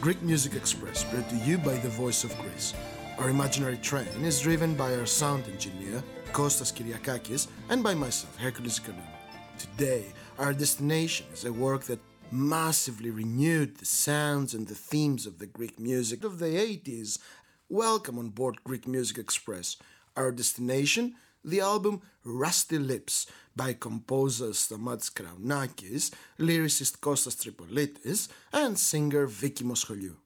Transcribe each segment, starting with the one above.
Greek Music Express, brought to you by the Voice of Greece. Our imaginary train is driven by our sound engineer, Kostas Kyriakakis, and by myself, Hercules Ikonou. Today, our destination is a work that massively renewed the sounds and the themes of the Greek music of the 80s. Welcome on board Greek Music Express. Our destination, the album Rusty Lips by composer Stamatis Kraounakis, lyricist Kostas Tripolitis, and singer Viki Moscholiou.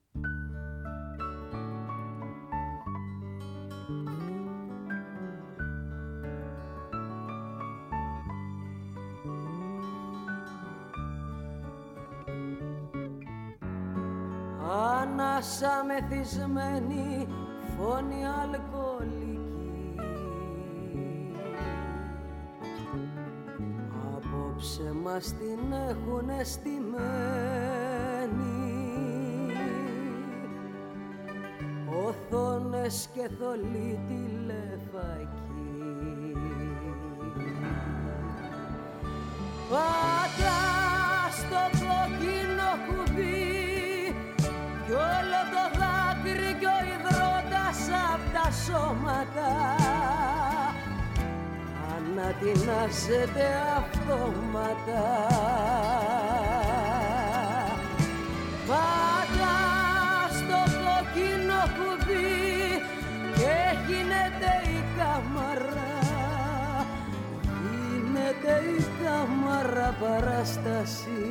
Ανάσα μεθυσμένη, φωνή αλκοολική, απόψε μας την έχουνε στημένη, οθόνες και θολή τηλεφακή. Πάτα στο κόκκινο κουμπί κι όλο το δάκρυ κι ο υδρότας απ' τα σώματα ανατινάζεται αυτόματα. Πάτα στο κόκκινο κουμπί και γίνεται η κάμαρα, γίνεται η κάμαρα παράσταση.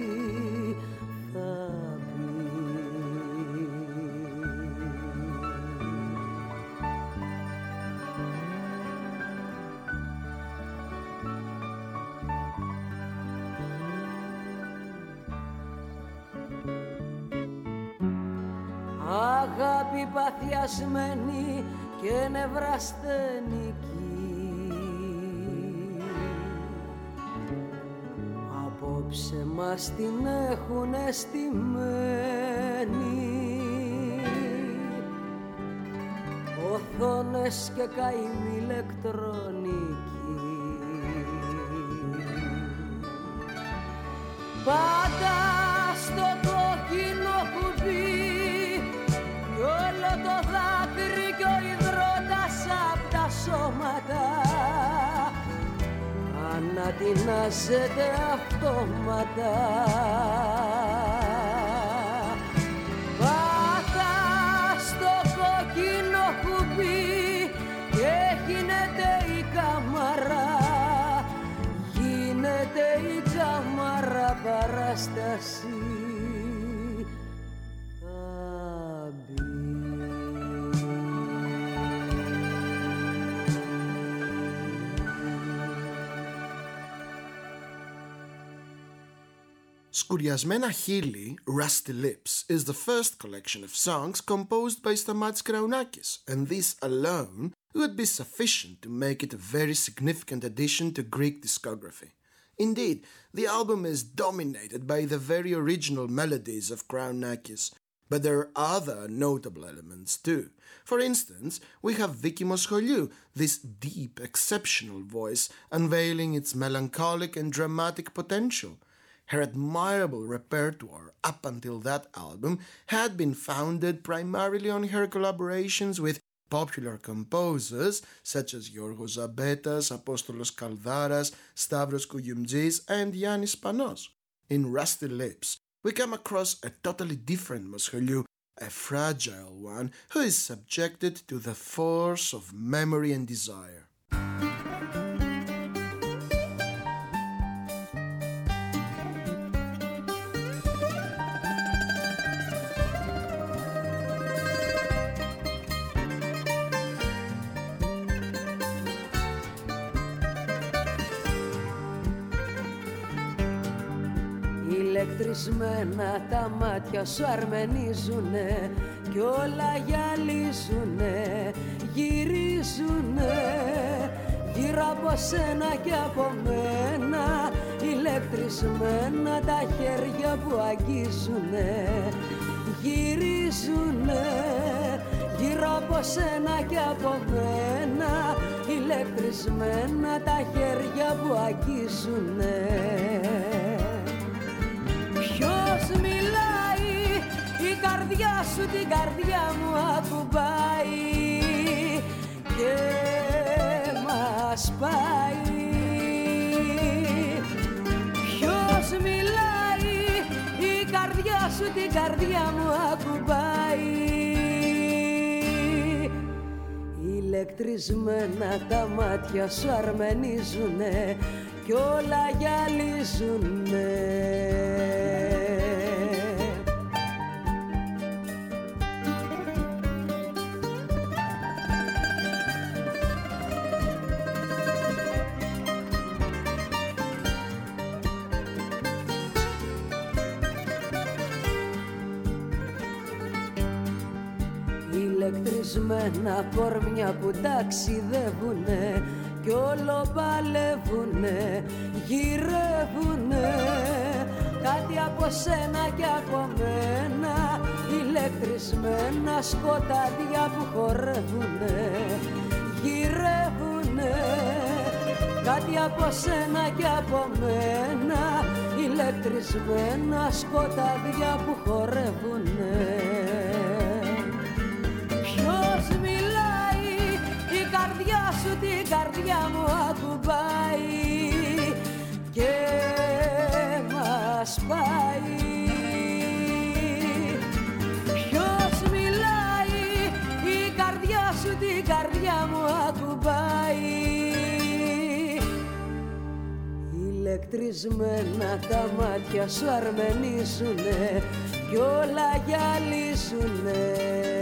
Αγάπη παθιασμένη και νευρασθενική, απόψε μας την έχουνε στημένη, οθόνες και καημή ηλεκτρονική. Πάντα στο κόκκινο κουμπί κι όλο το δάκρυ κι ο υδρότας απ' τα σώματα ανατινάζεται αυτόματα. Πάτα στο κόκκινο κουμπί και γίνεται η κάμαρα, γίνεται η κάμαρα παράσταση. Σκουριασμένα χείλη, Rusty Lips, is the first collection of songs composed by Stamatis Kraounakis, and this alone would be sufficient to make it a very significant addition to Greek discography. Indeed, the album is dominated by the very original melodies of Kraounakis, but there are other notable elements too. For instance, we have Viki Moscholiou, this deep, exceptional voice unveiling its melancholic and dramatic potential. Her admirable repertoire up until that album had been founded primarily on her collaborations with popular composers such as Giorgos Zabetas, Apostolos Kaldaras, Stavros Kouyoumdjis and Yannis Panos. In Rusty Lips, we come across a totally different Moscholiou, a fragile one who is subjected to the force of memory and desire. Ηλεκτρισμένα τα μάτια σου αρμενίζουνε κι όλα γυαλίζουνε, γυρίζουνε γύρω από σένα και από μένα. Ηλεκτρισμένα τα χέρια που αγγίζουνε, γυρίζουνε γύρω από σένα και από μένα. Ηλεκτρισμένα τα χέρια που αγγίζουνε. Ποιος μιλάει, η καρδιά καρδιά σου την καρδιά μου ακουμπάει και μας πάει. Ποιος μιλάει, η καρδιά σου την καρδιά μου ακουμπάει. Ηλεκτρισμένα τα μάτια σου αρμενίζουνε κι όλα γυαλίζουνε. Ηλεκτρισμένα κορμιά που ταξιδεύουνε κι όλο παλεύουνε, γυρεύουνε κάτι από σένα κι από μένα. Ηλεκτρισμένα σκοτάδια που χορεύουνε, γυρεύουνε κάτι από σένα κι από μένα. Ηλεκτρισμένα σκοτάδια που χορεύουνε. Ποιος μιλάει, η καρδιά σου την καρδιά μου ακουμπάει και μας πάει. Ποιος μιλάει, η καρδιά σου την καρδιά μου ακουμπάει. Ηλεκτρισμένα τα μάτια σου αρμενίζουνε κι όλα γυαλίζουνε.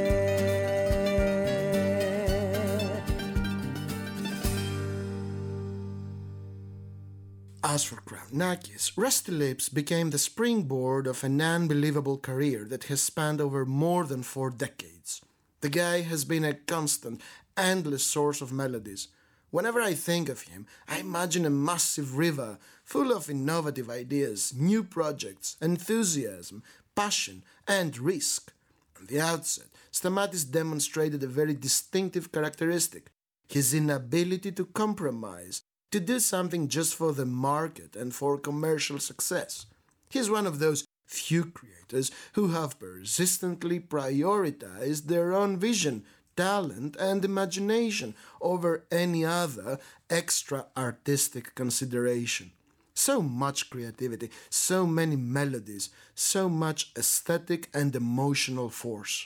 As for Krounakis, Rusty Lips became the springboard of an unbelievable career that has spanned over more than 4 decades. The guy has been a constant, endless source of melodies. Whenever I think of him, I imagine a massive river full of innovative ideas, new projects, enthusiasm, passion, and risk. From the outset, Stamatis demonstrated a very distinctive characteristic: his inability to compromise, to do something just for the market and for commercial success. He's one of those few creators who have persistently prioritized their own vision, talent, and imagination over any other extra artistic consideration. So much creativity, so many melodies, so much aesthetic and emotional force.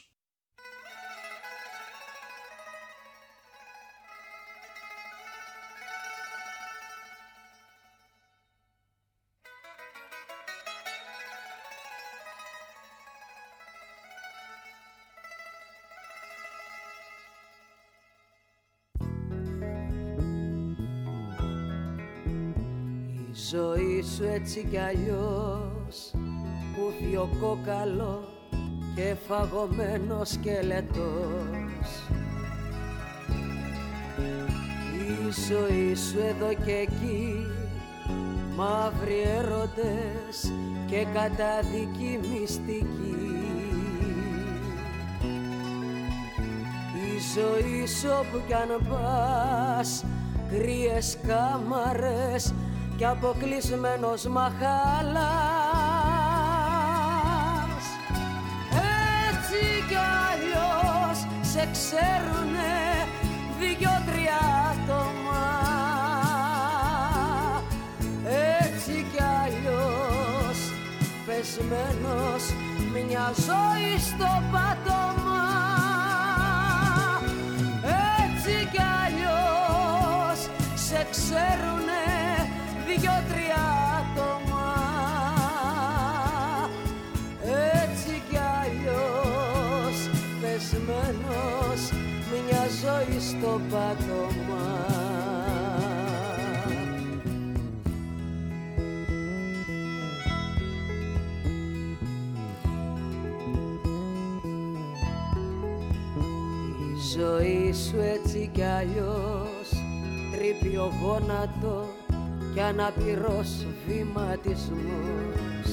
Η ζωή σου έτσι κι αλλιώς, κούφιο κόκαλο και φαγωμένο σκελετός. Η ζωή σου εδώ και εκεί, μαύροι έρωτες και καταδική μυστική. Η ζωή σου όπου κι αν πας, κρύες κάμαρες κι αποκλεισμένος μαχάλας. Έτσι κι αλλιώς σε ξέρουνε 2-3 άτομα. Έτσι κι αλλιώς πεσμένος μια ζωή στο πάτωμα. Έτσι κι αλλιώς σε ξέρουνε 2-3 άτομα. Έτσι κι αλλιώς πεσμένος μια ζωή στο πάτωμα. Η ζωή σου έτσι κι αλλιώς τρύπιο γόνατο κι αναπηρός βηματισμός.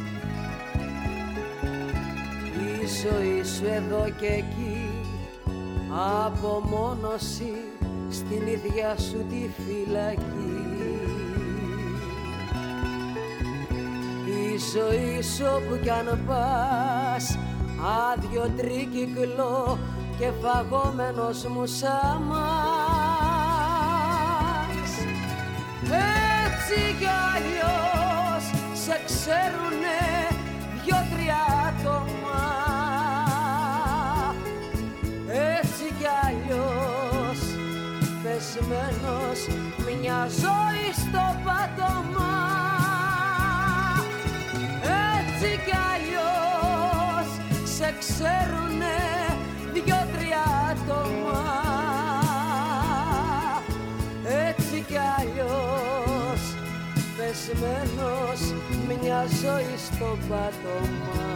Η ζωή σου εδώ και εκεί, απομόνωση στην ίδια σου τη φυλακή. Η ζωή σου όπου κι αν πας, άδειο τρίκυκλο και φαγόμενος μουσάμας. Έτσι κι αλλιώς σε ξέρουνε δυο-τρία άτομα. Έτσι κι αλλιώς πεσμένος μια ζωή στο πάτωμα. Έτσι κι αλλιώς σε ξέρουνε δυο-τρία άτομα. Έτσι κι αλλιώς πεσμένος μια ζωή στο πάτωμα.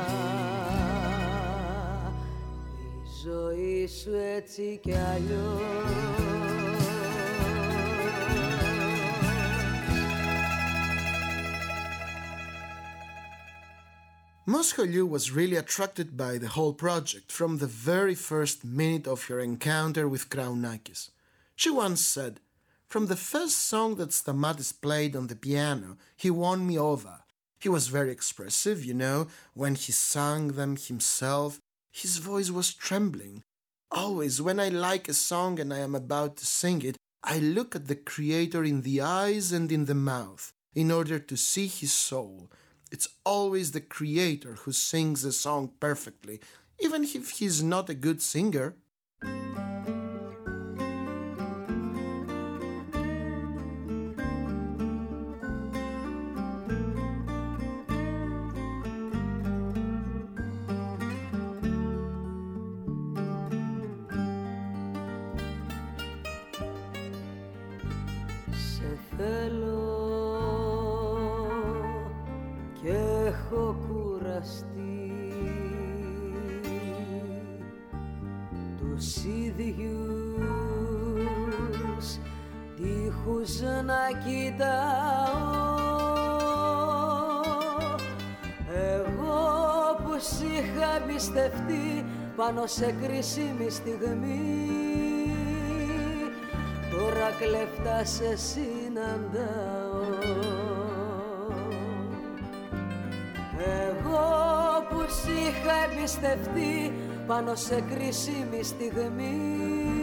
Η ζωή σου έτσι κι αλλιώς. Moscholiou was really attracted by the whole project from the very first minute of her encounter with Kraunakis. She once said, "From the first song that Stamatis played on the piano, he won me over. He was very expressive, you know, when he sang them himself. His voice was trembling. Always, when I like a song and I am about to sing it, I look at the creator in the eyes and in the mouth, in order to see his soul. It's always the creator who sings a song perfectly, even if he's not a good singer." Σε θέλω και έχω κουραστεί τους ίδιους τείχους να κοιτάω. Εγώ που σ' είχα εμπιστευτεί πάνω σε κρίσιμη στιγμή, τώρα κλέφτα σε συναντάω. Εγώ που σ' είχα εμπιστευτεί πάνω σε κρίσιμη στιγμή,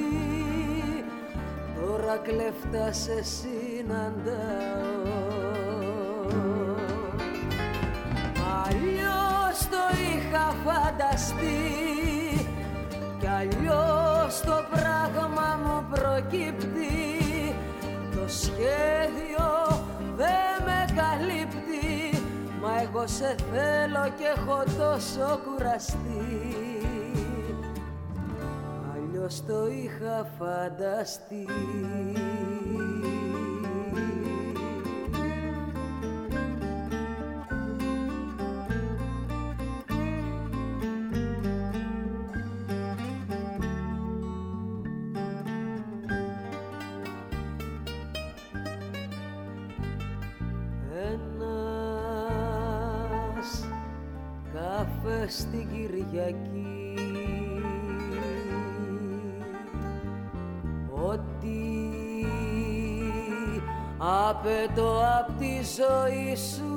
τώρα κλέφτα σε συναντάω. Αλλιώς το είχα φανταστεί κι αλλιώς το πράγμα μου προκύπτει. Το σχέδιο δεν με καλύπτει, μα εγώ σε θέλω και έχω τόσο κουραστεί. Αλλιώς το είχα φανταστεί. Στην Κυριακή, ό,τι απαιτώ απ' τη ζωή σου,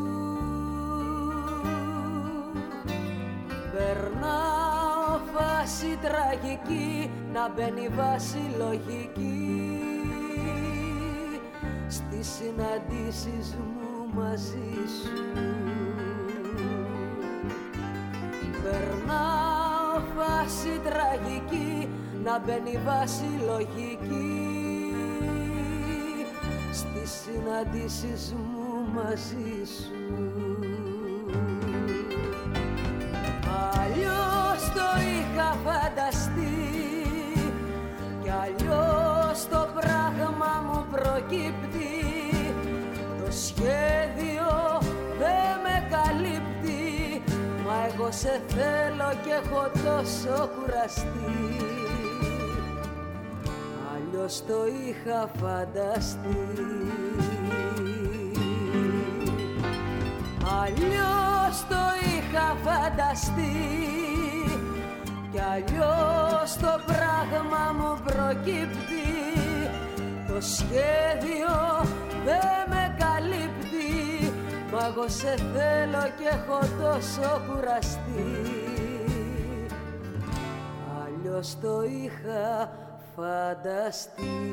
περνάω φάση τραγική, να μπαίνει βάση λογική στις συναντήσεις μου μαζί σου. Περνάω φάση τραγική, να μπαίνει βάση λογική στις συναντήσεις μου μαζί σου. Αλλιώς το είχα φανταστεί κι αλλιώς το πράγμα μου προκύπτει. Το σχέδιο δεν με καλύπτει, μα εγώ σε θέλω και έχω τόσο κουραστεί. Αλλιώς το είχα φανταστεί. Αλλιώς το είχα φανταστεί κι αλλιώς το πράγμα μου προκύπτει. Το σχέδιο δεν με καλύπτει, μα εγώ σε θέλω και έχω τόσο κουραστεί. αλλιώς το είχα φανταστεί.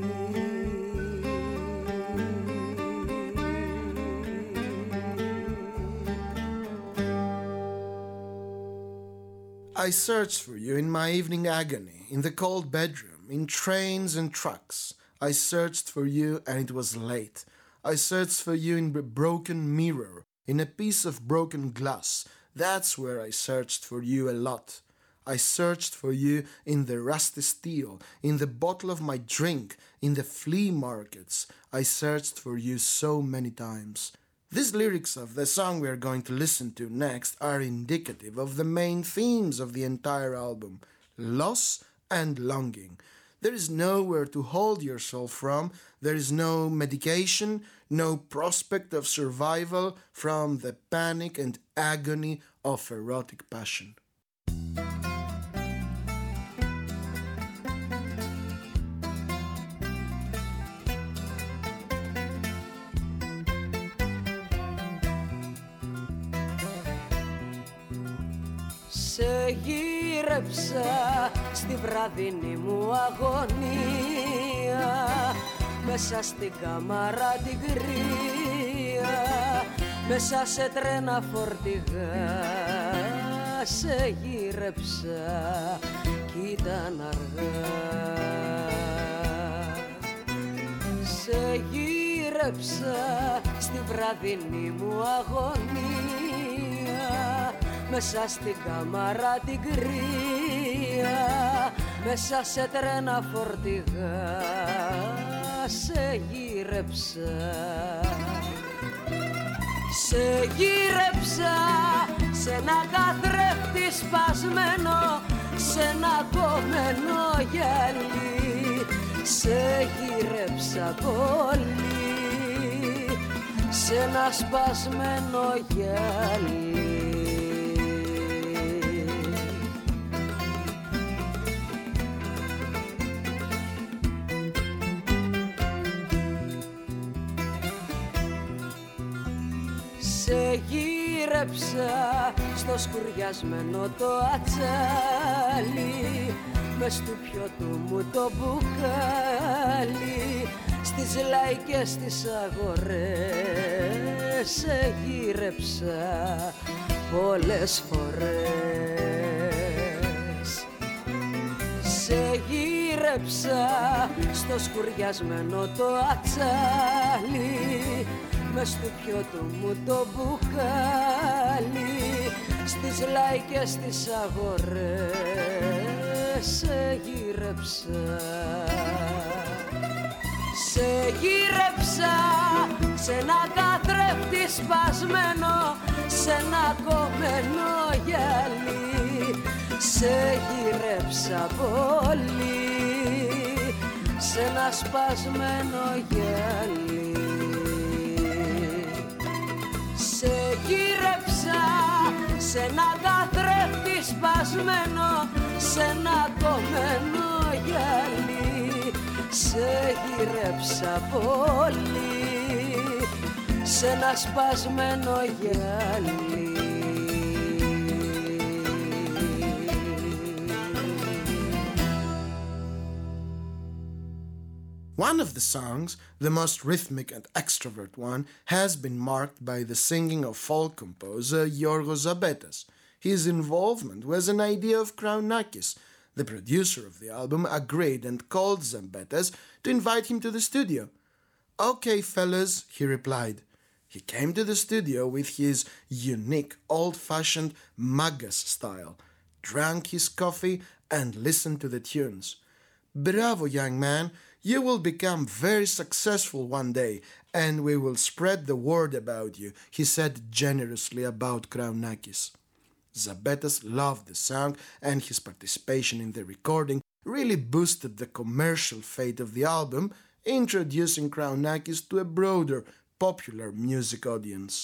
I searched for you in my evening agony, in the cold bedroom, in trains and trucks. I searched for you and it was late. I searched for you in a broken mirror, in a piece of broken glass. That's where I searched for you a lot. I searched for you in the rusty steel, in the bottle of my drink, in the flea markets. I searched for you so many times. These lyrics of the song we are going to listen to next are indicative of the main themes of the entire album: loss and longing. There is nowhere to hold yourself from, there is no medication, no prospect of survival from the panic and agony of erotic passion. Σε γύρεψα στη βραδινή μου αγωνία, μέσα στην κάμαρα την κρύα, μέσα σε τρένα φορτηγά. Σε γύρεψα κι ήταν αργά. Σε γύρεψα στη βραδινή μου αγωνία, μέσα στην κάμαρα την κρύα, μέσα σε τρένα φορτηγά. Σε γύρεψα. Σε γύρεψα σε ένα καθρέφτη σπασμένο, σε ένα κομμένο γυαλί. Σε γύρεψα πολύ, σε ένα σπασμένο γυαλί. Σε γύρεψα στο σκουριασμένο το ατσάλι, μες του πιωτού μου το μπουκάλι, στις λαϊκές τις αγορές. Σε γύρεψα πολλές φορές. Σε γύρεψα στο σκουριασμένο το ατσάλι, μες του πιωτού μου το μπουκάλι, στις λαϊκές τις αγορές. Σε γύρεψα. Σε γύρεψα σε ένα καθρέφτη σπασμένο, σε ένα κομμένο γυαλί. Σε γύρεψα πολύ, σε ένα σπασμένο γυαλί. Σε γύρεψα σε ένα καθρέφτη σπασμένο, σε ένα κομμένο γυαλί. Σε γύρεψα πολύ, σε ένα σπασμένο γυαλί. One of the songs, the most rhythmic and extrovert one, has been marked by the singing of folk composer Yorgos Zabetas. His involvement was an idea of Krounakis. The producer of the album agreed and called Zabetas to invite him to the studio. "Okay, fellas," he replied. He came to the studio with his unique, old-fashioned magas style, drank his coffee and listened to the tunes. "Bravo, young man. You will become very successful one day, and we will spread the word about you," he said generously about Krounakis. Zabetas loved the song, and his participation in the recording really boosted the commercial fate of the album, introducing Krounakis to a broader, popular music audience.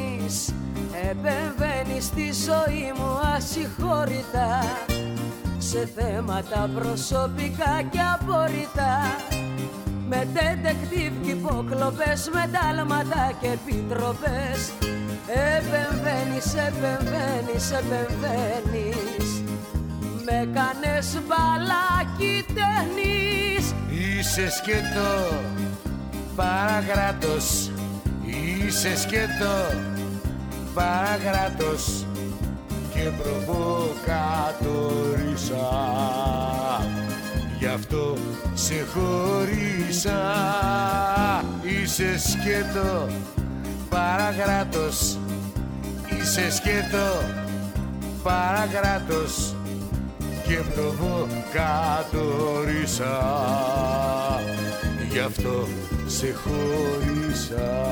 Επεμβαίνεις στη ζωή μου ασυγχώρητα, σ' σε θέματα προσωπικά και απορριτά, με detective και υποκλοπές, με τάλματα και επιτροπές. Επεμβαίνεις, επεμβαίνεις, επεμβαίνεις, με κάνες μπαλάκι τέχνης. Είσαι σκέτο παραγράτος, είσαι σκέτο παραγράτος και προβοκατόρισα, γι' αυτό σε χωρίσα. Είσαι σκέτο παραγράτος, είσαι σκέτο παραγράτος και προβοκατόρισα, γι' αυτό σε χωρίσα.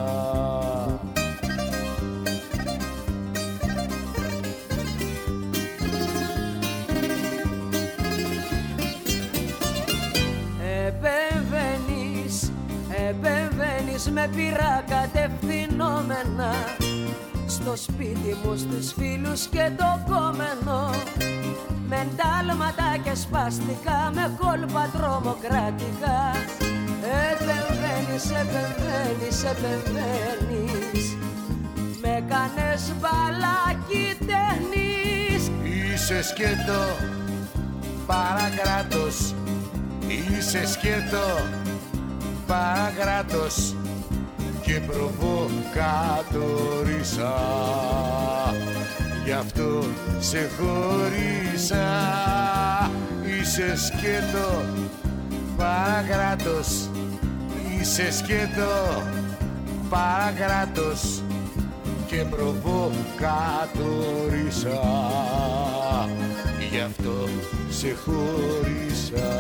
Επεμβαίνεις με πειρά κατευθυνόμενα στο σπίτι μου, στους φίλους και το κόμενο, με εντάλματα και σπαστικά, με κόλπα τρομοκρατικά. Επεμβαίνεις, επεμβαίνεις, επεμβαίνεις, με κάνες μπαλάκι τέχνης. Είσαι σκέτο παρακράτος, είσαι σκέτο παρακράτος και προβοκατόρισα, γι' αυτό σε χωρίσα. Είσαι σκέτο παρακράτος, είσαι σκέτο παρακράτος και προβοκατόρισα, γι' αυτό σε χωρίσα.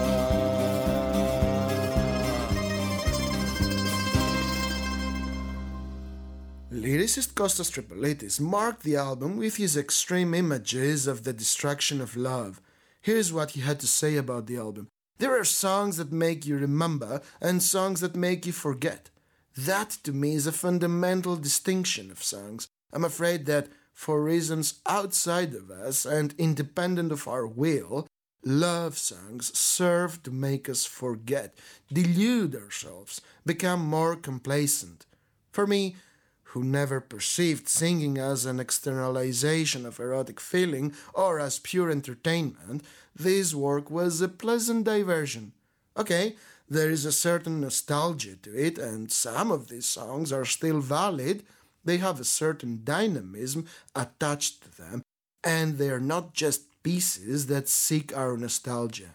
Lyricist Kostas Tripolitis marked the album with his extreme images of the destruction of love. Here's what he had to say about the album. There are songs that make you remember and songs that make you forget. That to me is a fundamental distinction of songs. I'm afraid that for reasons outside of us and independent of our will, love songs serve to make us forget, delude ourselves, become more complacent. For me, who never perceived singing as an externalization of erotic feeling or as pure entertainment, this work was a pleasant diversion. Okay, there is a certain nostalgia to it, and some of these songs are still valid. They have a certain dynamism attached to them, and they are not just pieces that seek our nostalgia.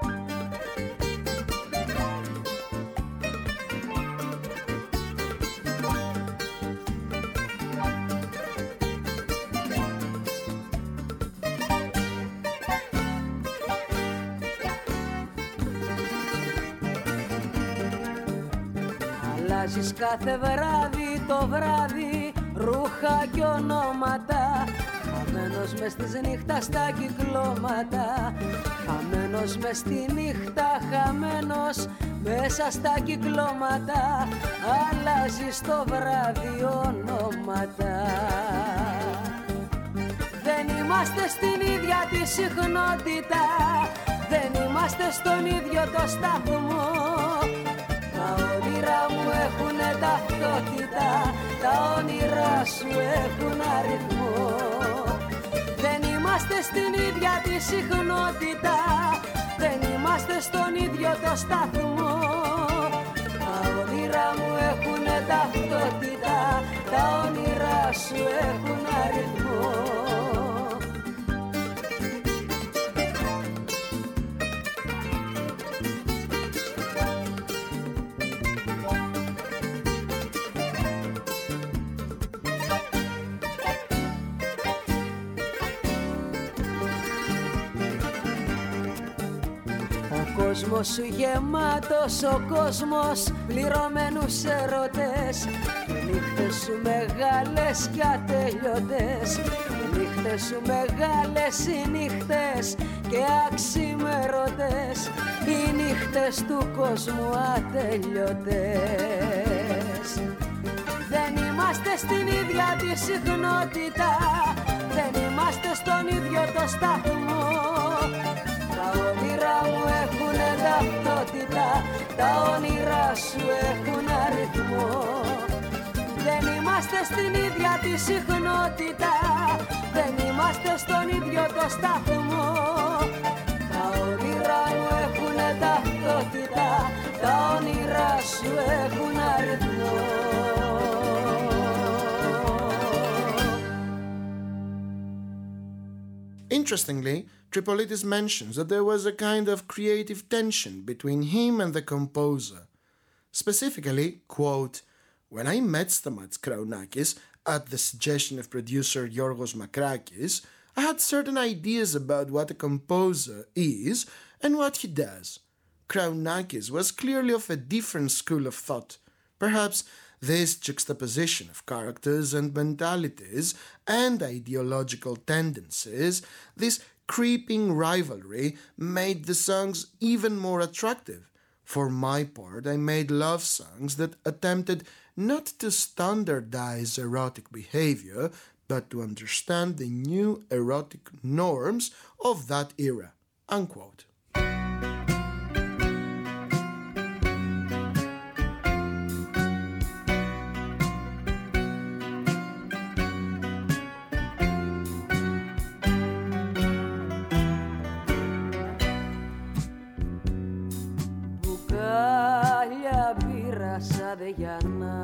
Αλλάζεις κάθε βράδυ το βράδυ ρούχα και ονόματα, χαμένος μες της νύχτας στα κυκλώματα, χαμένος μες στη νύχτα, χαμένος μέσα στα κυκλώματα. Αλλάζεις το βράδυ ονόματα. Δεν είμαστε στην ίδια τη συχνότητα, δεν είμαστε στον ίδιο το σταθμό. Τα όνειρά μου έχουνε ταυτότητα, τα όνειρά σου έχουν αριθμό. Δεν είμαστε στην ίδια τη συχνότητα, δεν είμαστε στον ίδιο το σταθμό. Τα όνειρά μου έχουνε ταυτότητα, τα όνειρά σου έχουν αριθμό. Ο κόσμος σου γεμάτος, ο κόσμος πληρωμένους ερωτές. Οι νύχτες σου μεγάλες και ατελειωτές, οι νύχτες σου μεγάλες, οι νύχτες και αξιμερωτές, οι νύχτες του κόσμου ατελειωτές. Δεν είμαστε στην ίδια τη συχνότητα, δεν είμαστε στον ίδιο το σταθμό. τα όνειρά σου έχουν αριθμό. Δεν είμαστε στην ίδια τη συχνότητα, δεν είμαστε στον ίδιο το σταθμό. Τα όνειρά μου έχουν ταυτότητα, τα όνειρά σου έχουν αριθμό. Interestingly, Tripolitis mentions that there was a kind of creative tension between him and the composer. Specifically, quote, "When I met Stamatis Kraunakis at the suggestion of producer Yorgos Makrakis, I had certain ideas about what a composer is and what he does. Kraunakis was clearly of a different school of thought. Perhaps this juxtaposition of characters and mentalities and ideological tendencies, this creeping rivalry, made the songs even more attractive. For my part, I made love songs that attempted not to standardize erotic behavior, but to understand the new erotic norms of that era." Unquote. Γιάννα,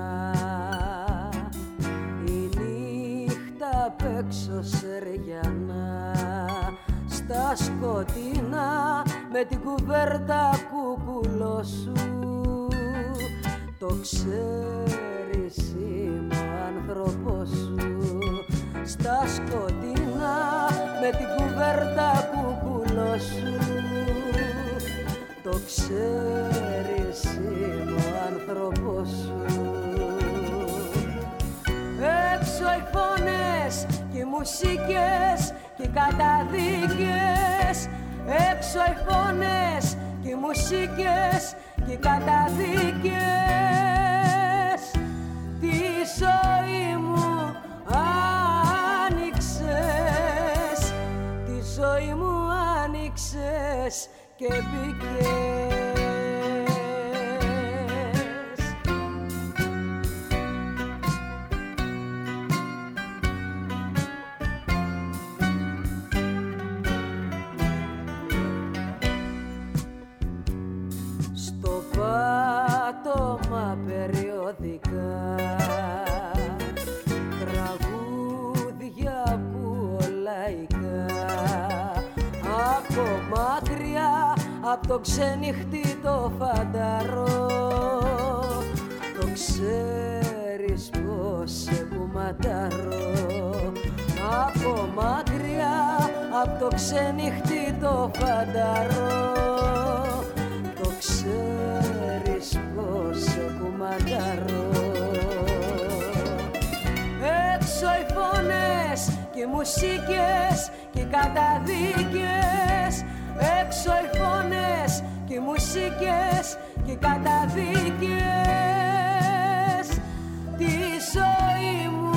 η νύχτα απ' έξω Σερεγιάννα, στα σκοτεινά με την κουβέρτα κουκουλό σου. Το ξέρεις είμαι ο άνθρωπος σου. Στα σκοτεινά με την κουβέρτα κουκουλό σου. Το ξέρεις είμαι ο άνθρωπος σου. Έξω οι φωνές και οι μουσικές και οι καταδίκες. Έξω οι φωνές και οι μουσικές και οι καταδίκες. Τη ζωή μου άνοιξες, τη ζωή μου άνοιξες και μπήκες. Στο πάτωμα περιοδικά τραγούδια ακούω λαϊκά. Από μακριά απ' το ξενυχτή το φανταρό. Το ξέρεις πως σε κουματαρώ. Από μακριά απ' το ξενυχτή το φανταρώ. Το ξέρεις πως σε κουματαρώ. Έξω οι φωνές και οι μουσικές και οι καταδίκες. Έξω οι φωνές και οι μουσικές και οι καταδίκες. Τη ζωή μου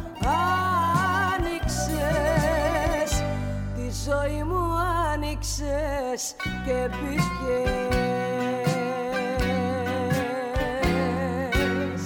άνοιξες, τη ζωή μου άνοιξες και μπήκες.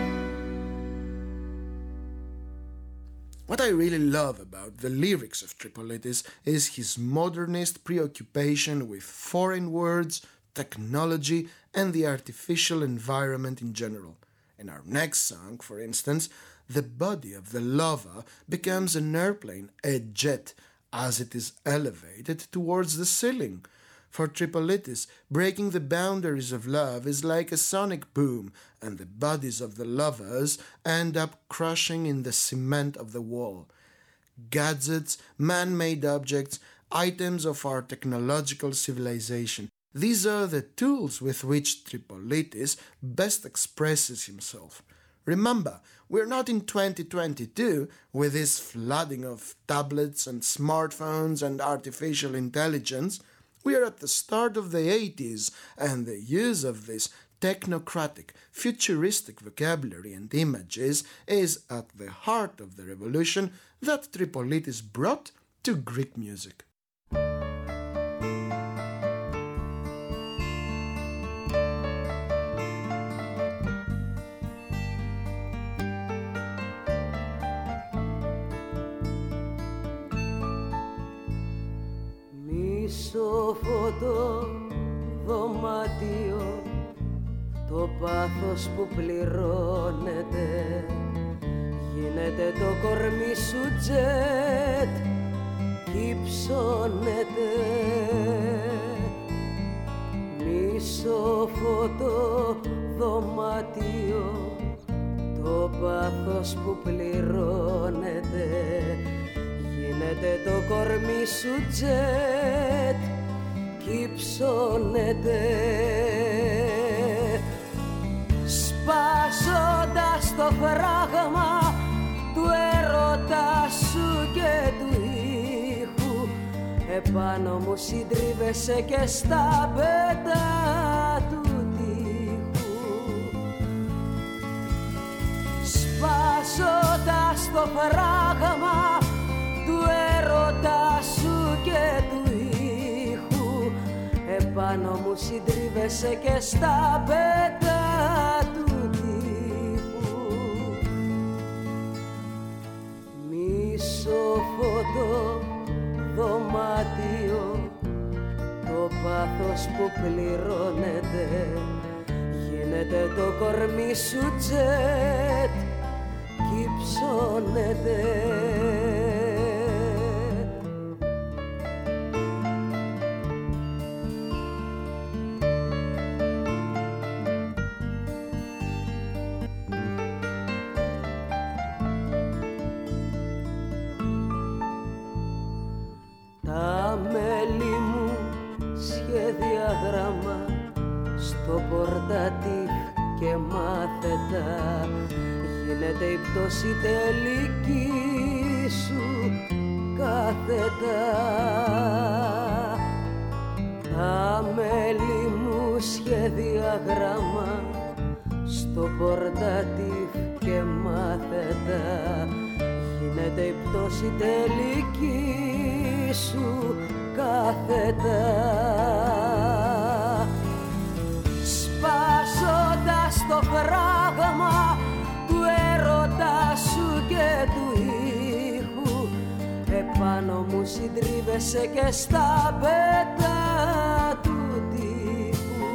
What I really love about the lyrics of Tripolitis is his modernist preoccupation with foreign words, technology, and the artificial environment in general. In our next song, for instance, the body of the lover becomes an airplane, a jet, as it is elevated towards the ceiling. For Tripolitis, breaking the boundaries of love is like a sonic boom, and the bodies of the lovers end up crushing in the cement of the wall. Gadgets, man-made objects, items of our technological civilization. These are the tools with which Tripolitis best expresses himself. Remember, we're not in 2022 with this flooding of tablets and smartphones and artificial intelligence. We are at the start of the 80s, and the use of this technocratic, futuristic vocabulary and images is at the heart of the revolution that Tripolitis brought to Greek music. το δωμάτιο, το πάθος που πληρώνεται, γίνεται το κορμί σου τζετ κι ψώνεται. Μισοφωτό δωμάτιο, το πάθος που πληρώνεται, γίνεται το κορμί σου τζετ κι ψώνεται. Σπάζοντας το φράγμα του έρωτα σου και του ήχου, επάνω μου συντρίβεσαι και στα πέτα του τείχου. Σπάζοντας το φράγμα του έρωτα σου και του ήχου, επάνω μου συντρίβεσαι και στα πέτα του τείχου. Μισοφωτό δωμάτιο, το πάθος που πληρώνεται, γίνεται το κορμί σου τζετ κι ψώνεται. Τα μέλη μου σχεδιάγραμμα στο πορτατίφ και μάθετα, γίνεται η πτώση τελική σου κάθετα. Τα μέλη μου σχεδιάγραμμα στο πορτατίφ και μάθετα, γίνεται η πτώση τελική σου κάθετα. Σπάζοντας το φράγμα του έρωτα σου και του ήχου, επάνω μου συντρίβεσαι και στα πέτα του τείχου.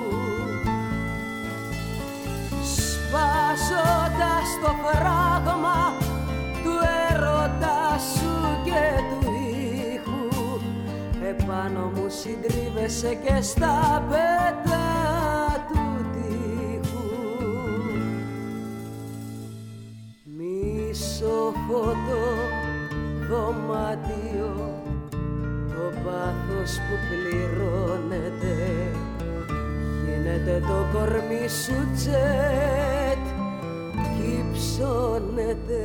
Σπάζοντας το φράγμα του έρωτα σου και του ήχου, επάνω μου συντρίβεσαι και στα πέτα του τείχου. Μισοφωτό δωμάτιο, το πάθος που πληρώνεται, γίνεται το κορμί σου τζετ κι ψώνεται.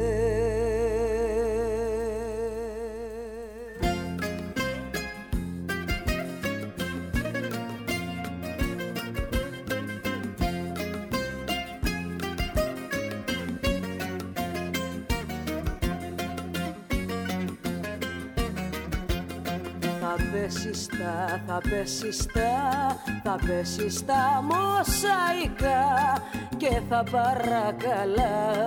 Θα πέσεις στα μοσαϊκά και θα παρακαλάς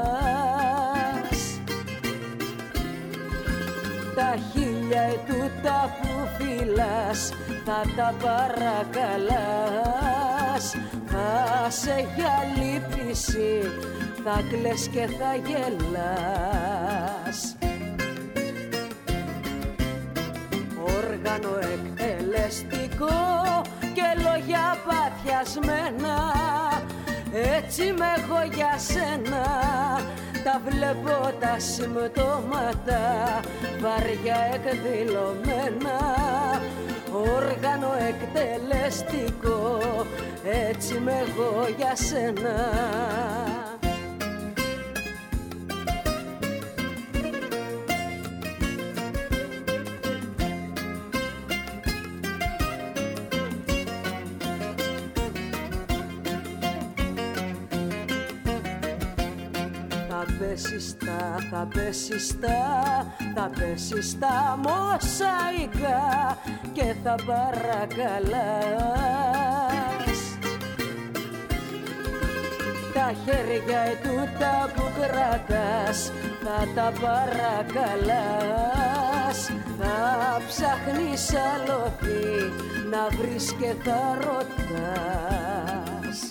τα χίλια ετούτα που φυλάς, θα τα παρακαλάς. Θα σε για λύπηση, θα κλαις και θα γελάς. Όργανο εκτελεστικό και λόγια παθιασμένα, έτσι με έχω για σένα. Τα βλέπω τα συμπτώματα βαριά εκδηλωμένα. Όργανο εκτελεστικό, έτσι με έχω για σένα. Θα πέσεις στα μοσαϊκά και θα παρακαλάς τα χέρια ετούτα που κρατάς, θα τα παρακαλάς. θα ψάχνεις αλωθή να βρεις και θα ρωτάς.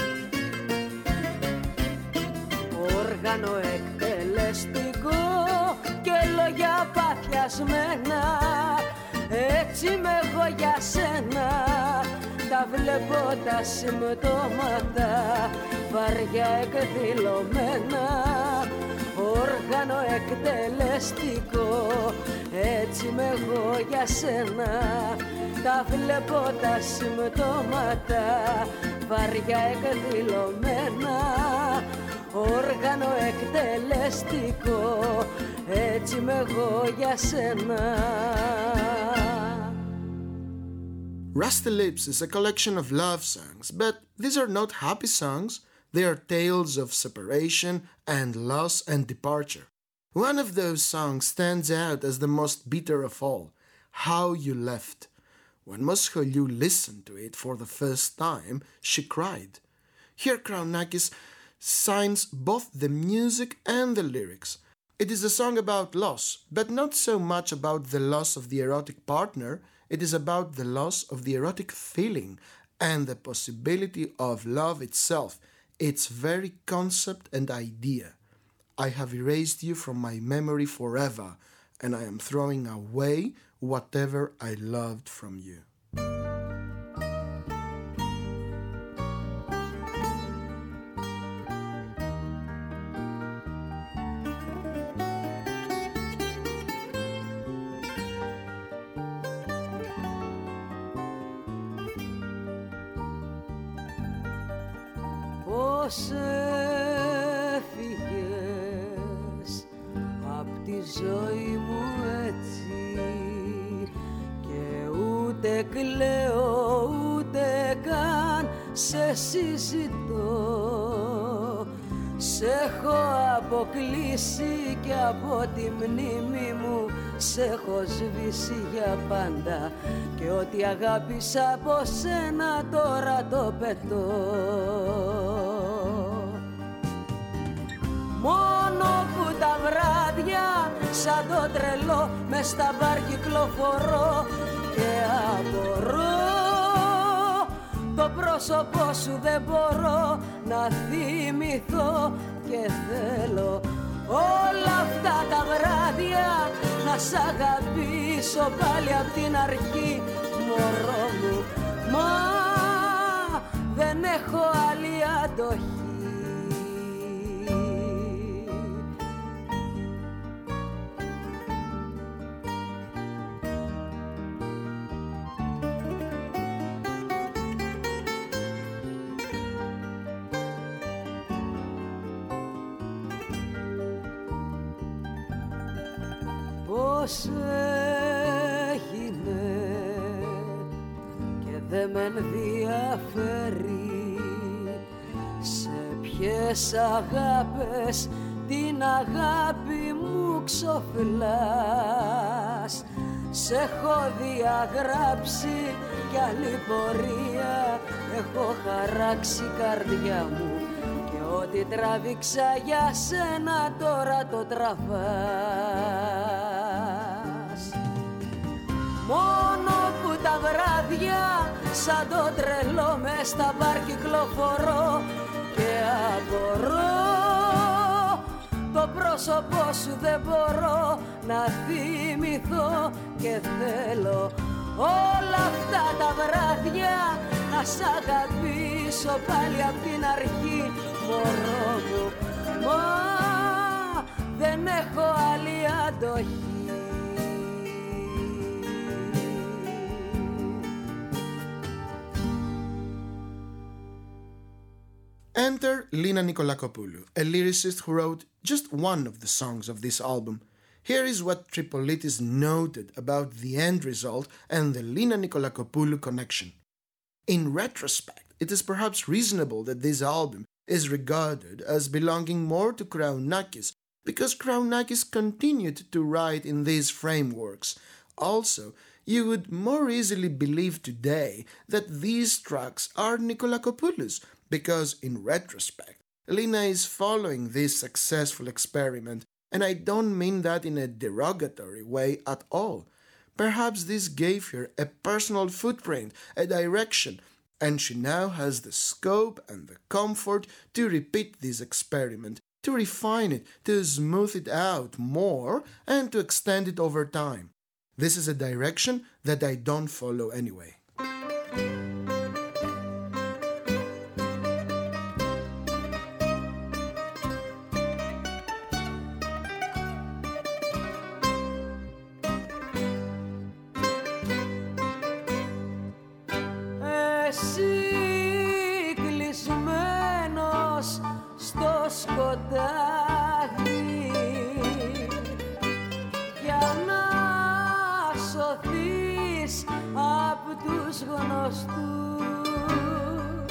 Όργανο εκτελεστικό και λόγια παθιασμένα, έτσι είμαι εγώ για σένα. Τα βλέπω τα συμπτώματα βαριά εκδηλωμένα. Όργανο εκτελεστικό, έτσι είμαι εγώ για σένα. Τα βλέπω τα συμπτώματα βαριά εκδηλωμένα. Όργανο εκτελεστικό, έτσι είμαι εγώ για σένα. Rusty Lips is a collection of love songs, but these are not happy songs. They are tales of separation and loss and departure. One of those songs stands out as the most bitter of all, How You Left. When Moscholiou listened to it for the first time, she cried. Here Krounakis signs both the music and the lyrics. It is a song about loss, but not so much about the loss of the erotic partner. It is about the loss of the erotic feeling and the possibility of love itself, its very concept and idea. I have erased you from my memory forever, and I am throwing away whatever I loved from you. Πώς έφυγες απ' τη ζωή μου έτσι, και ούτε κλαίω ούτε καν σε συζητώ. Σ' έχω αποκλείσει και από τη μνήμη μου σ' έχω σβήσει για πάντα, και ό,τι αγάπησα από σένα τώρα το πετώ. Μόνο που τα βράδια σαν το τρελό μες στα μπαρ κυκλοφορώ και απορώ, το πρόσωπό σου δεν μπορώ να θυμηθώ, και θέλω όλα αυτά τα βράδια να σ' αγαπήσω πάλι απ' την αρχή, μωρό μου, μα δεν έχω άλλη αντοχή. Πώς έγινε και δεν με ενδιαφέρει, σε ποιες αγάπες την αγάπη μου ξοφυλάς. Σ' έχω διαγράψει κι άλλη πορεία έχω χαράξει καρδιά μου, και ό,τι τράβηξα για σένα τώρα το τραβάς. Μόνο που τα βράδια σαν το τρελό μες στα μπαρ κυκλοφορώ και απορώ, το πρόσωπό σου δεν μπορώ να θυμηθώ, και θέλω όλα αυτά τα βράδια να σ' αγαπήσω πάλι απ' την αρχή, μωρό μου, μα δεν έχω άλλη αντοχή. Enter Lina Nikolakopoulou, a lyricist who wrote just one of the songs of this album. Here is what Tripolitis noted about the end result and the Lina Nikolakopoulou connection. In retrospect, it is perhaps reasonable that this album is regarded as belonging more to Krounakis, because Krounakis continued to write in these frameworks. Also, you would more easily believe today that these tracks are Nikolakopoulos, because in retrospect, Lina is following this successful experiment And I don't mean that in a derogatory way at all. Perhaps this gave her a personal footprint, a direction, and she now has the scope and the comfort to repeat this experiment, to refine it, to smooth it out more, and to extend it over time. This is a direction that I don't follow anyway. Σκοτάδι για να σωθείς απ' τους γνωστούς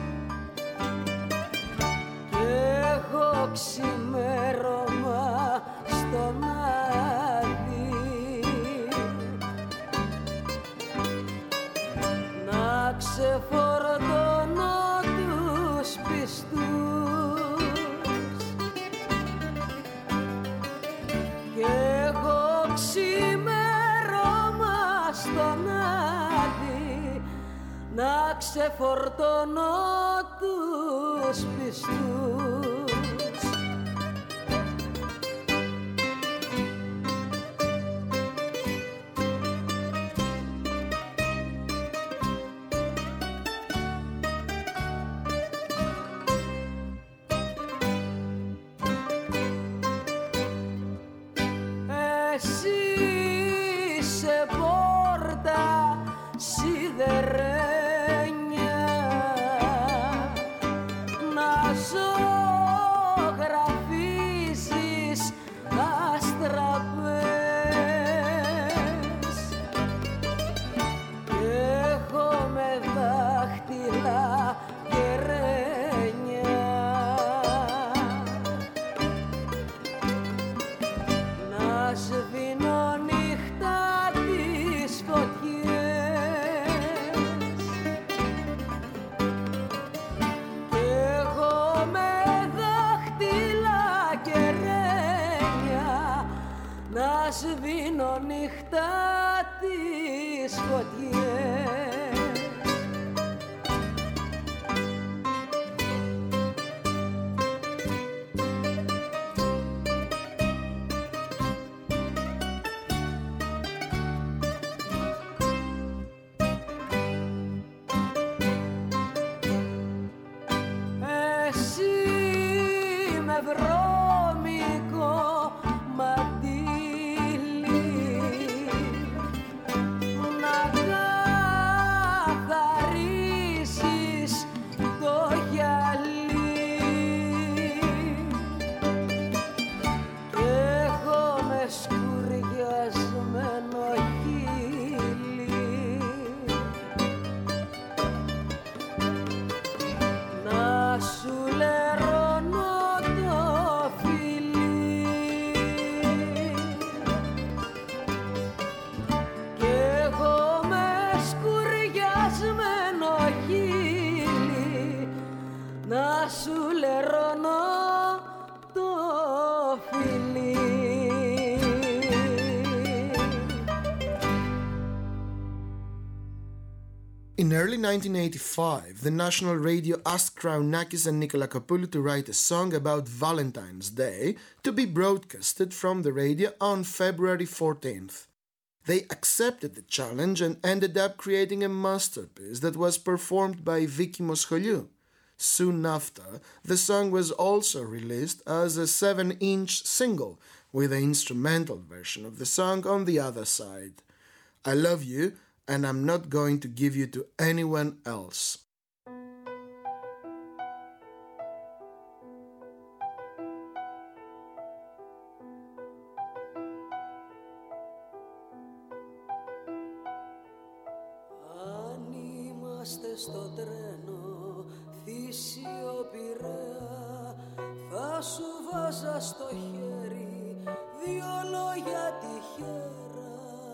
και έχω ξημέρωμα στον άδει να ξεφορτώνω τους πιστούς να ξεφορτώνω τους πιστούς. Εσύ σε πόρτα σιδερέ σβήνω νύχτα τις φωτιές. Εσύ με βρώμικο In early 1985, the national radio asked Krounakis and Nikolakopoulos to write a song about Valentine's Day to be broadcasted from the radio on February 14th. They accepted the challenge and ended up creating a masterpiece that was performed by Vicky Moscholiou. Soon after, the song was also released as a 7-inch single with the instrumental version of the song on the other side. I love you, and I'm not going to give you to anyone else. Αν είμαστε στο τρένο Θήσιο Πειραιά, θα σου βάζα στο χέρι 2 λόγια τυχαία.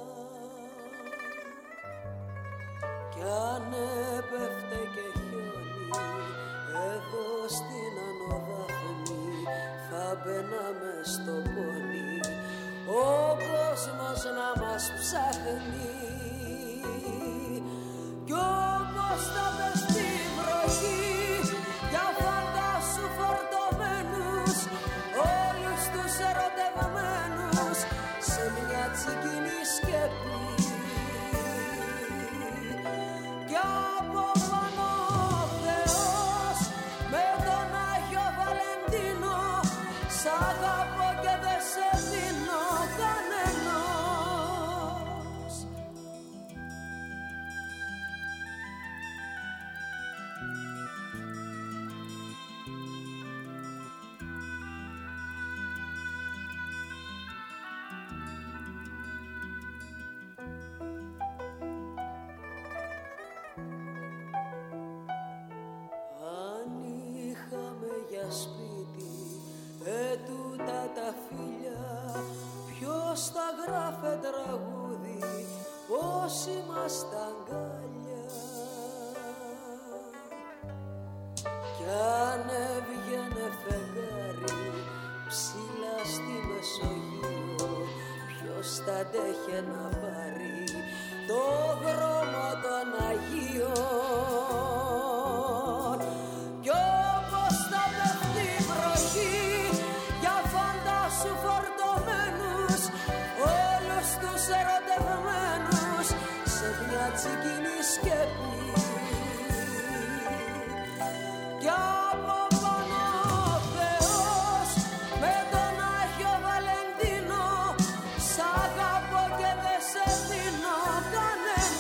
Κι αν έπεφτε και χιόνι εδώ στην Ανωδάφνη, θα μπαίναμε στο πόλεμο ο κόσμος να μας ψάχνει κι όπως θα πες τη βροχή για φαντάσου φορτωμένους όλους τους ερωτευμένους σε μια τσικίνη σκέπη κι από πάνω ο Θεός με τον Άγιο Βαλεντίνο σ' αγαπώ και δεν σε δίνω κανένας. Σπίτι, τούτα τα φίλια, ποιος θα γράφε τραγούδι, πώς είμαστε αγκάλια. Κι αν έβγαινε φεγγάρι ψηλά στη Μεσογείο, ποιος θα αντέχε να πάρει το δρόμο των Αγίων. Κι όπως θα πέφτει η βροχή για φαντάσου φορτωμένους όλους τους ερωτευμένους σε μια τσικίνη σκέπη κι από πάνω ο Θεός με τον Άγιο Βαλεντίνο σ' αγαπώ και δεν σε δίνω κανένας.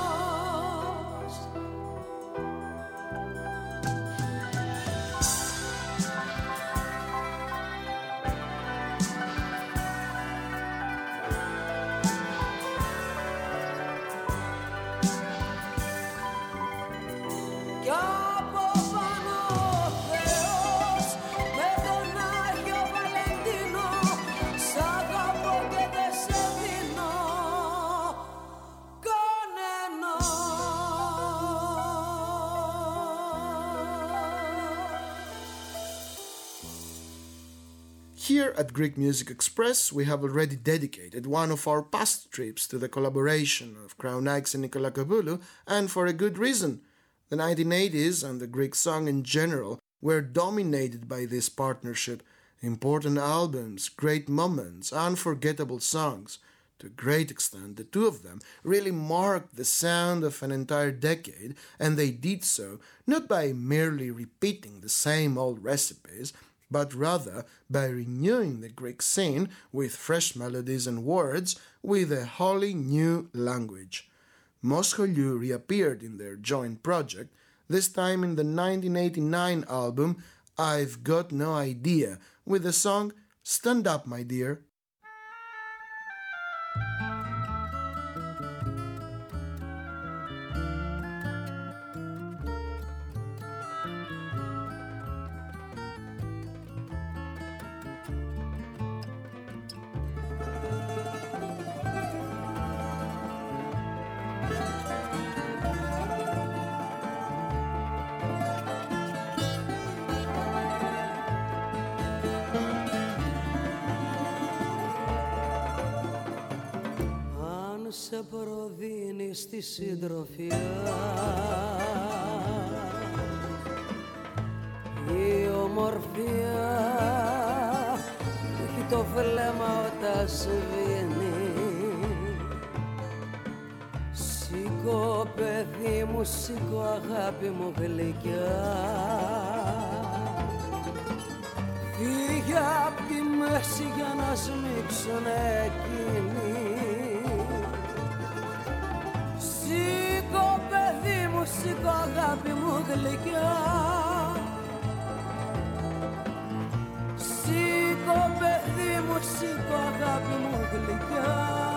Κι από πάνω ο Θεός με τον Άγιο Βαλεντίνο σ' αγαπώ και δεν σε δίνω κανένας. Here at Greek Music Express, we have already dedicated one of our past trips to the collaboration of Kraunakis and Nikolakopoulos, and for a good reason. The 1980s and the Greek song in general were dominated by this partnership. Important albums, great moments, unforgettable songs. To a great extent, the two of them really marked the sound of an entire decade, and they did so not by merely repeating the same old recipes, but rather by renewing the Greek scene with fresh melodies and words with a wholly new language. Moscholiou reappeared in their joint project, this time in the 1989 album I've Got No Idea, with the song Stand Up My Dear. Σε προδίνει στη συντροφιά η ομορφιά έχει το βλέμμα όταν σβήνει. Σήκω παιδί μου, σήκω αγάπη μου γλυκιά, φύγε απ' τη μέση για να σμίξουν εκείνοι. Σήκω παιδί μου, σήκω αγάπη μου γλυκιά, σήκω παιδί μου, σήκω αγάπη μου γλυκιά,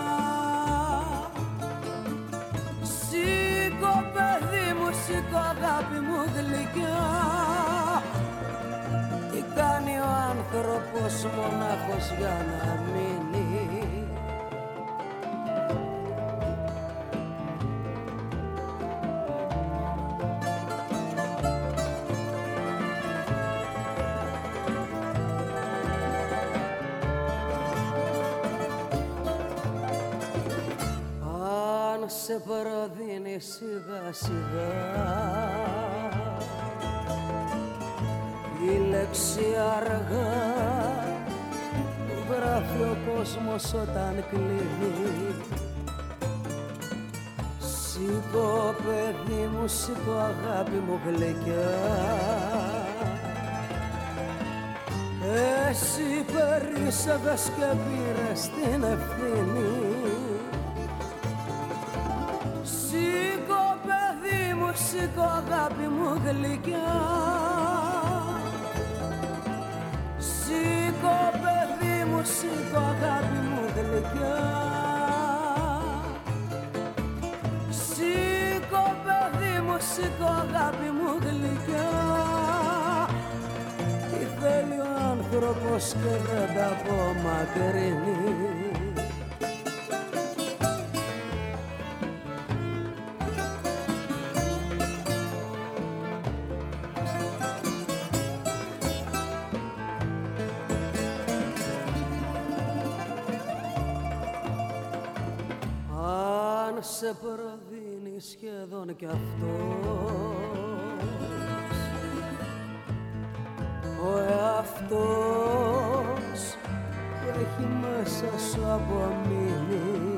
σήκω παιδί μου, σήκω αγάπη μου γλυκιά. Τι κάνει ο άνθρωπος μονάχος για να μείνει? σε προδίνει σιγά σιγά η λέξη αργά που γράφει ο κόσμος όταν κλείνει. Σήκω παιδί μου, σήκω αγάπη μου γλυκιά, εσύ περίσσευες και πήρες την ευθύνη. Σήκω παιδί μου, σήκω αγάπη μου γλυκιά, σήκω παιδί μου, σήκω αγάπη μου γλυκιά, σήκω παιδί μου, σήκω αγάπη μου γλυκιά. Τι θέλει ο άνθρωπος και δεν τα απομακρύνει. Σε προδίνει σχεδόν κι αυτός ο εαυτός που έχει μέσα σου απομείνει.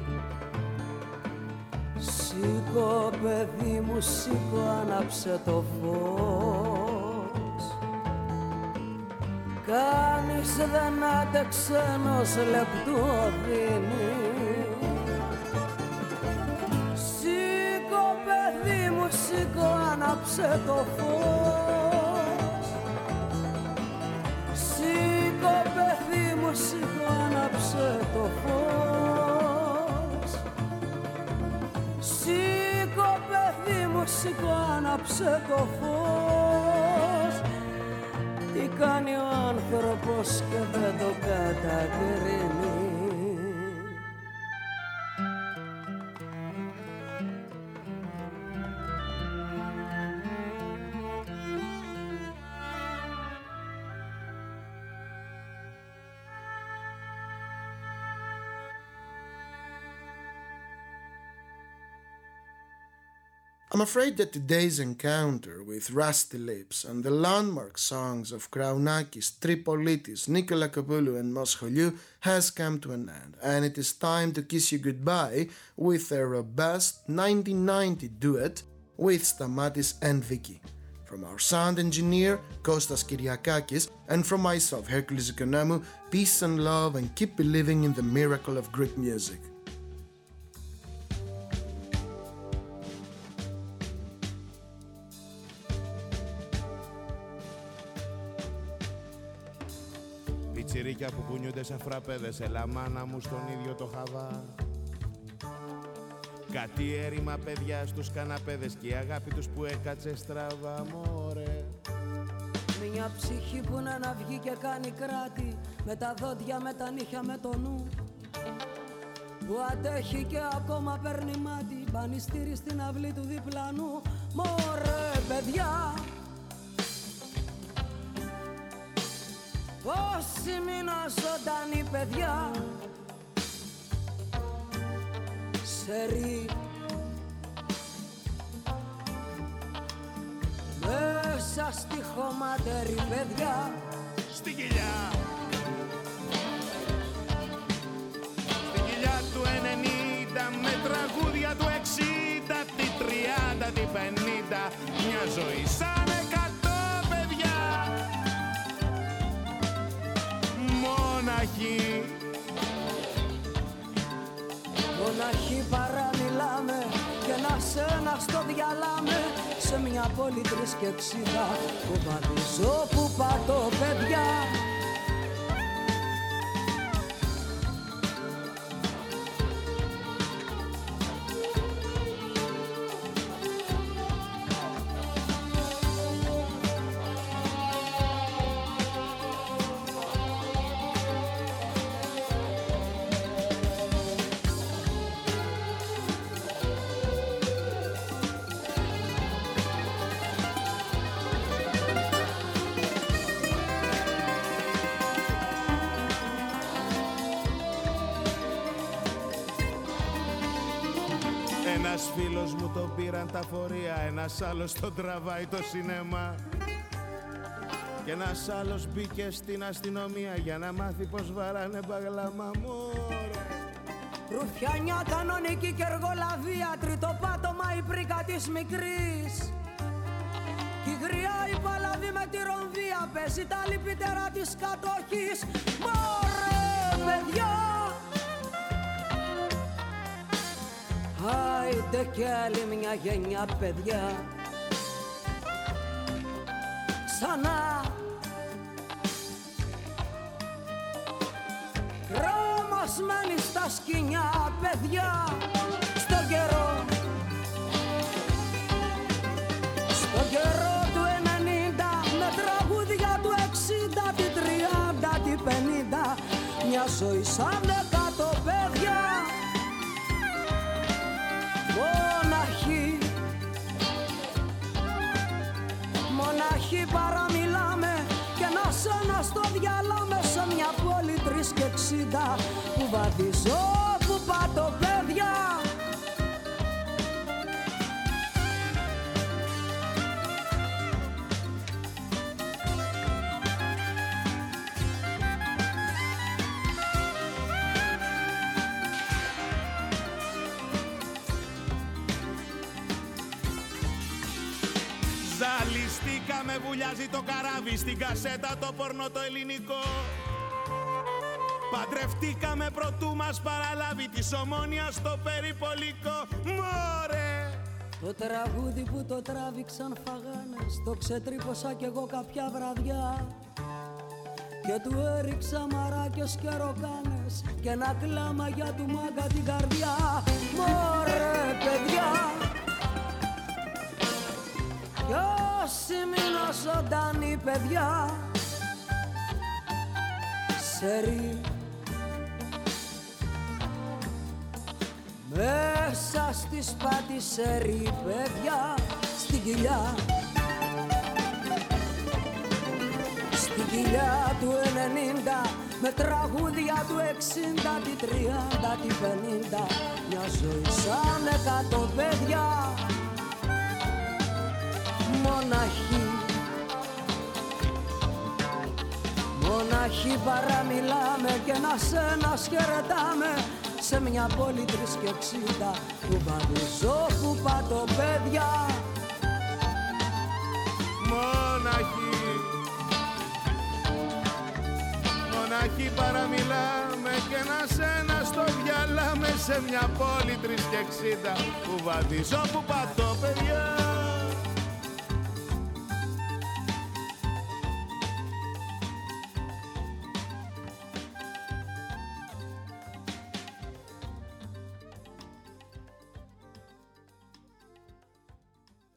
Σήκω παιδί μου, σήκω, άναψε το φως. Κανείς δεν άντεξε ενός λεπτού οδύνη. Σήκω, άναψε το φως. Σήκω παιδί μου, σήκω, άναψε το φως. Σήκω παιδί μου, σήκω, άναψε το φως. Τι κάνει ο άνθρωπος και δεν το κατακρίνει. I'm afraid that today's encounter with Rusty Lips and the landmark songs of Kraunakis, Tripolitis, Nikolakopoulou and Moscholiou has come to an end, and it is time to kiss you goodbye with a robust 1990 duet with Stamatis and Vicky. From our sound engineer, Kostas Kyriakakis, and from myself, Hercules Economou, peace and love, and keep believing in the miracle of Greek music. Πιτσιρίκια που κουνιούνται σαν φραπέδες, έλα μάνα μου στον ίδιο το χαβά. Κάτι έρημα παιδιά στους καναπέδες και η αγάπη τους που έκατσε στραβά, μωρέ. Μια ψυχή που να βγει και κάνει κράτη, με τα δόντια, με τα νύχια, με το νου, που αντέχει και ακόμα παίρνει μάτι, πανιστήρι στην αυλή του διπλανού. Μωρέ παιδιά, πόσοι μήνα ζωντανή παιδιά, σερί μέσα στη χωματερή παιδιά, στη κοιλιά, στη κοιλιά του 90, με τραγούδια του 60, τη 30, τη 50, μια ζωή σαν 100 παιδιά. Μοναχοί, μοναχοί παραμιλάμε και ένα στο διαλάμε, σε μια πόλη 3 και 60 που πατήσω, που πατώ παιδιά. Ένας φίλος μου τον πήραν τα φορεία, ένας άλλος τον τραβάει το σινεμά. Και ένας άλλος μπήκε στην αστυνομία για να μάθει πως βαράνε μπαγλάμα, μωρέ. Ρουφιάνια κανονική και εργολαβία, τρίτο πάτωμα η πρίκα της μικρής. Κι η γριά η παλαβή με τη ρομβία παίζει τα λυπητέρα της κατοχής. Μωρέ παιδιά, άιντε κι άλλη μια γενιά παιδιά. Ξανά κρέμασμένοι στα σκοινιά παιδιά. Στον καιρό, στον καιρό του 90, με τραγούδια του 60, τη 30, τη 50, μια ζωή σαν 100 παιδιά. Μοναχοί, μοναχοί παραμιλάμε και ένα στο διάλαμε σε μια πόλη 3 και 60 που βαδίζω, που πάτω παιδιά. Ζαλιστήκαμε, βουλιάζει το καράβι, στην κασέτα το πορνό το ελληνικό. Παντρευτήκαμε προτού μας παραλάβει της Ομόνοιας στο περιπολικό. Μωρέ! Το τραγούδι που το τράβηξαν φαγάνες, το ξετρύπωσα κι εγώ κάποια βραδιά. Και του έριξα μαράκες και ροκάνες και ένα κλάμα για του μάγκα την καρδιά. Μωρέ παιδιά, κι όσοι μείνω ζωντανοί παιδιά, σερί μέσα στη σπάτη σερί παιδιά, στην κοιλιά, στην κοιλιά του 90, με τραγούδια του 60, τη 30, τη 50, μια ζωή σαν 100 παιδιά. Μοναχοί, μοναχοί παραμιλάμε και ένας χαιρετάμε σε μια πόλη 3 και 60 που βαδίζω, που πάτω παιδιά. Μοναχοί, μοναχοί παραμιλάμε και ένας το διαλάμε σε μια πόλη 3 και 60 που βαδίζω, που πάτω παιδιά.